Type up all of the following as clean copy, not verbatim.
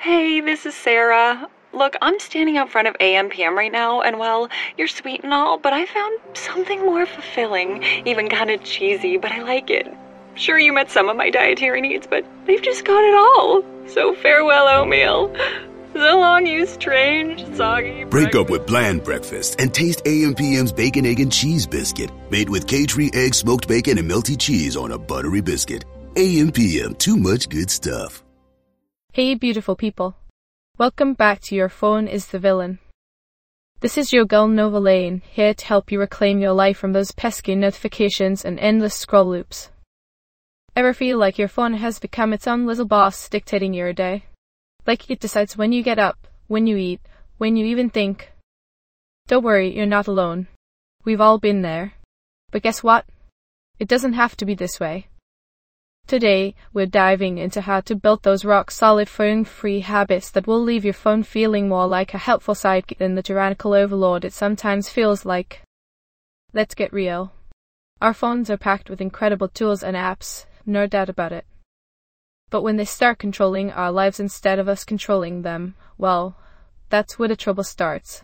Hey, this is Sarah. Look, I'm standing out front of AMPM right now, and well, you're sweet and all, but I found something more fulfilling, even kind of cheesy, but I like it. Sure, you met some of my dietary needs, but they've just got it all. So farewell, oatmeal. So long, you strange, soggy Break up with bland breakfast and taste AMPM's Bacon, Egg, and Cheese Biscuit, made with K-Tree egg, smoked bacon, and melty cheese on a buttery biscuit. AMPM, too much good stuff. Hey beautiful people, welcome back to Your Phone is the Villain. This is your girl Nova Lane, here to help you reclaim your life from those pesky notifications and endless scroll loops. Ever feel like your phone has become its own little boss dictating your day? Like it decides when you get up, when you eat, when you even think? Don't worry, you're not alone. We've all been there. But guess what? It doesn't have to be this way. Today, we're diving into how to build those rock-solid phone-free habits that will leave your phone feeling more like a helpful sidekick than the tyrannical overlord it sometimes feels like. Let's get real. Our phones are packed with incredible tools and apps, no doubt about it. But when they start controlling our lives instead of us controlling them, well, that's where the trouble starts.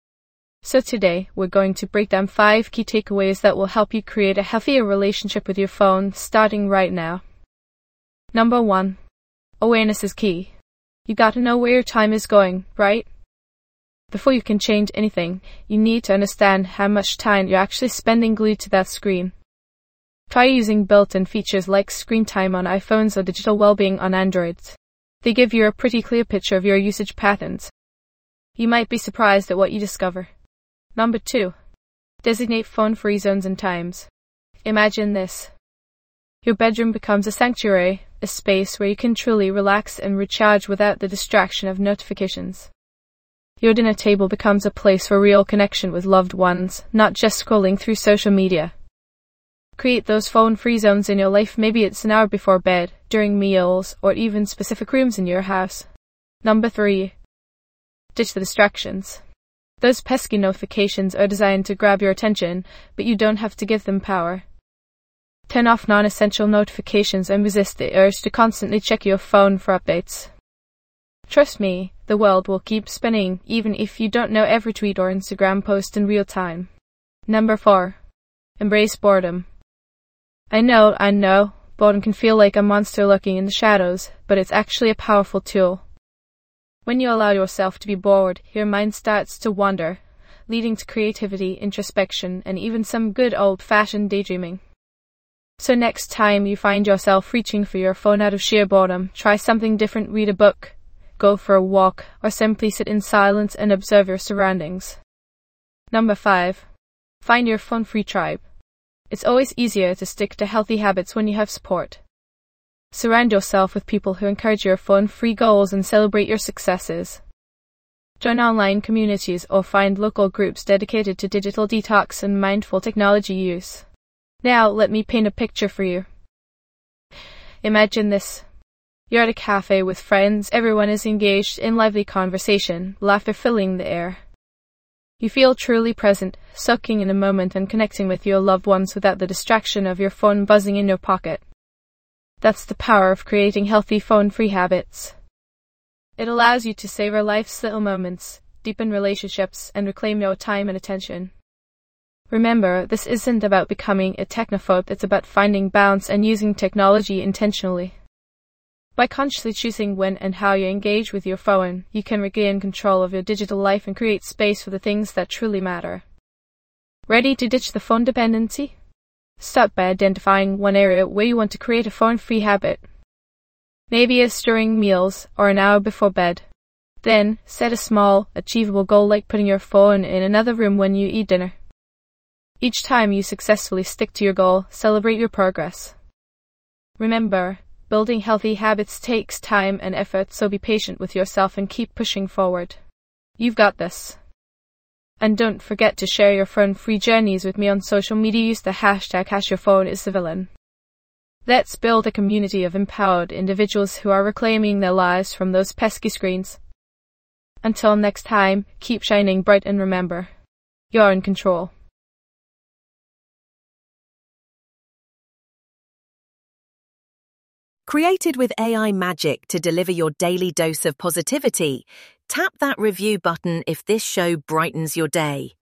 So today, we're going to break down 5 key takeaways that will help you create a healthier relationship with your phone, starting right now. Number 1. Awareness is key. You gotta know where your time is going, right? Before you can change anything, you need to understand how much time you're actually spending glued to that screen. Try using built-in features like screen time on iPhones or digital well-being on Androids. They give you a pretty clear picture of your usage patterns. You might be surprised at what you discover. Number 2. Designate phone-free zones and times. Imagine this. Your bedroom becomes a sanctuary, a space where you can truly relax and recharge without the distraction of notifications. Your dinner table becomes a place for real connection with loved ones, not just scrolling through social media. Create those phone-free zones in your life. Maybe it's an hour before bed, during meals, or even specific rooms in your house. Number 3. Ditch the distractions. Those pesky notifications are designed to grab your attention, but you don't have to give them power. Turn off non-essential notifications and resist the urge to constantly check your phone for updates. Trust me, the world will keep spinning even if you don't know every tweet or Instagram post in real time. Number 4. Embrace boredom. I know, boredom can feel like a monster lurking in the shadows, but it's actually a powerful tool. When you allow yourself to be bored, your mind starts to wander, leading to creativity, introspection, and even some good old-fashioned daydreaming. So next time you find yourself reaching for your phone out of sheer boredom, try something different. Read a book, go for a walk, or simply sit in silence and observe your surroundings. Number 5. Find your phone-free tribe. It's always easier to stick to healthy habits when you have support. Surround yourself with people who encourage your phone-free goals and celebrate your successes. Join online communities or find local groups dedicated to digital detox and mindful technology use. Now, let me paint a picture for you. Imagine this. You're at a cafe with friends, everyone is engaged in lively conversation, laughter filling the air. You feel truly present, soaking in the moment and connecting with your loved ones without the distraction of your phone buzzing in your pocket. That's the power of creating healthy phone-free habits. It allows you to savor life's little moments, deepen relationships, and reclaim your time and attention. Remember, this isn't about becoming a technophobe, it's about finding balance and using technology intentionally. By consciously choosing when and how you engage with your phone, you can regain control of your digital life and create space for the things that truly matter. Ready to ditch the phone dependency? Start by identifying one area where you want to create a phone-free habit. Maybe it's during meals or an hour before bed. Then, set a small, achievable goal like putting your phone in another room when you eat dinner. Each time you successfully stick to your goal, celebrate your progress. Remember, building healthy habits takes time and effort, so be patient with yourself and keep pushing forward. You've got this. And don't forget to share your phone-free journeys with me on social media. Use the hashtag #YourPhoneIsTheVillain. Let's build a community of empowered individuals who are reclaiming their lives from those pesky screens. Until next time, keep shining bright and remember, you're in control. Created with AI magic to deliver your daily dose of positivity, tap that review button if this show brightens your day.